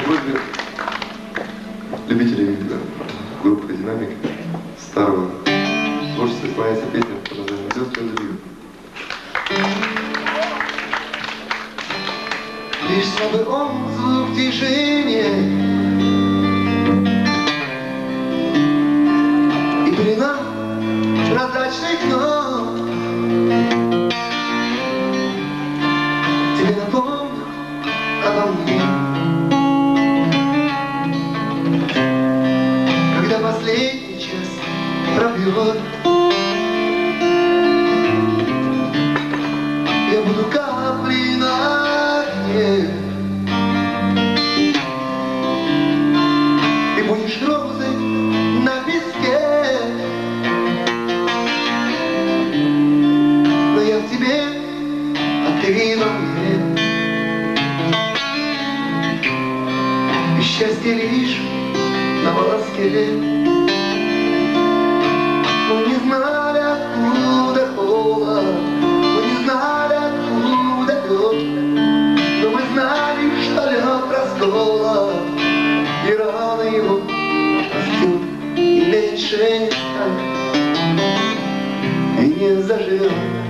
просьбе любителей группы «Динамик» старого творчества исполняется песня под названием «Звезд слезы льют». Лишь слабый отзвук движения и пелена прозрачных ног тебе напомню обо мне, когда последний час пробьет. Я буду каплей на дне, ты будешь розой на песке, но я в тебе, а ты во мне. И счастье лишь на волоске. Мы не знали, откуда холод, мы не знали, откуда лед, но мы знали, что лед раскола, и рано его растет, и меньше не станет, и не заживет,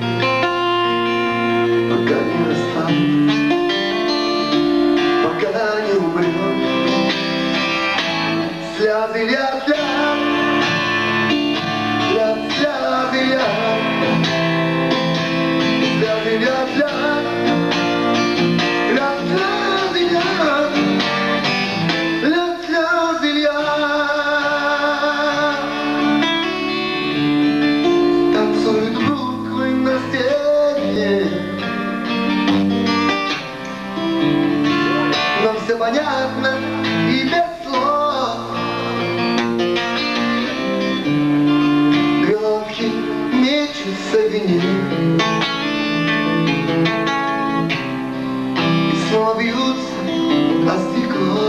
пока не растает, пока не умрет. Слезы льет, слезы льет, слезы льет, слезы льет. Танцуют буквы на стене, но все понятно и без слов. Две лодки мечутся в вине и снова бьются о стекло.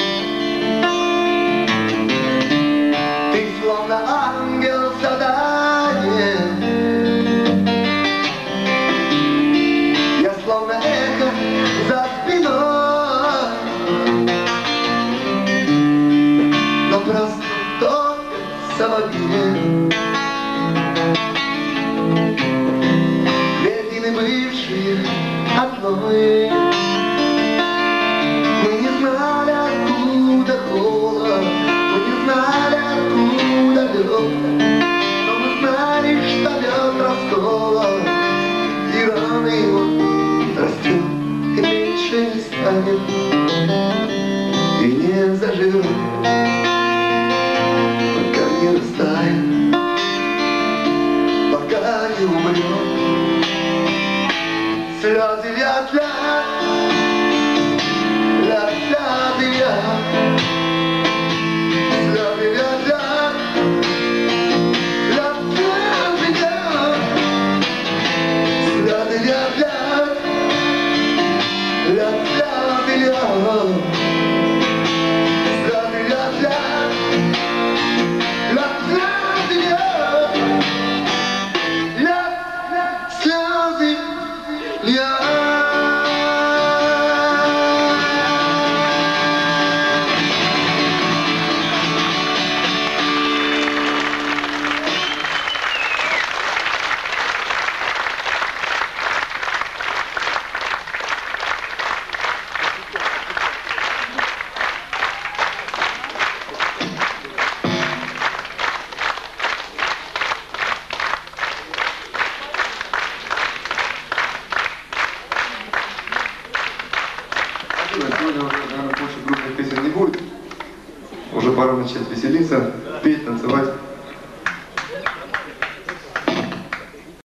Ты словно ангел в задании, я словно эхо за спиной, но просто топится в огне. Вершины бывшие одной. Мы не знали, откуда холод, мы не знали, откуда лед, но мы знали, что лед расколот, и рано его растет, и меньше не станет, и не заживет, пока не растает, пока не умрет. Слезы льет, слезы льет, слезы льет, слезы льет, слезы льет. Сегодня уже, наверное, больше группных песен не будет. Уже пора начать веселиться, петь, танцевать.